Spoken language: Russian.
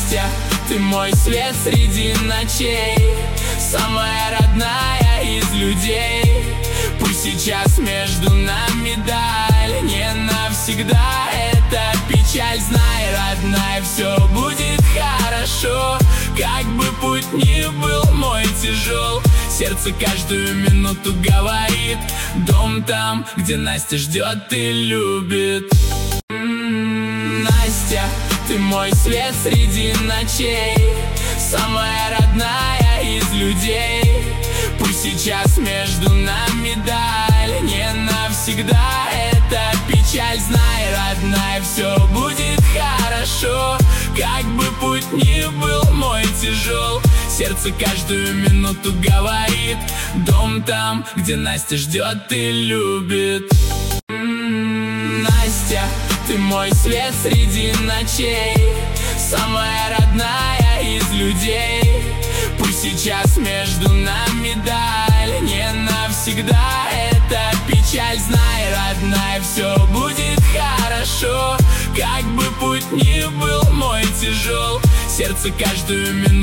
Настя, ты мой свет среди ночей, самая родная из людей. Пусть сейчас между нами даль, не навсегда эта печаль. Знай, родная, все будет хорошо, как бы путь ни был мой тяжел. Сердце каждую минуту говорит: дом там, где Настя ждет и любит. Настя, ты мой свет среди ночей, самая родная из людей. Пусть сейчас между нами даль, не навсегда эта печаль. Знай, родная, все будет хорошо, как бы путь ни был мой тяжел. Сердце каждую минуту говорит: дом там, где Настя ждет и любит. Настя, ты мой свет среди ночей, самая родная из людей. Пусть сейчас между нами даль, не навсегда эта печаль. Знай, родная, все будет хорошо, как бы путь ни был мой тяжел. Сердце каждую минуту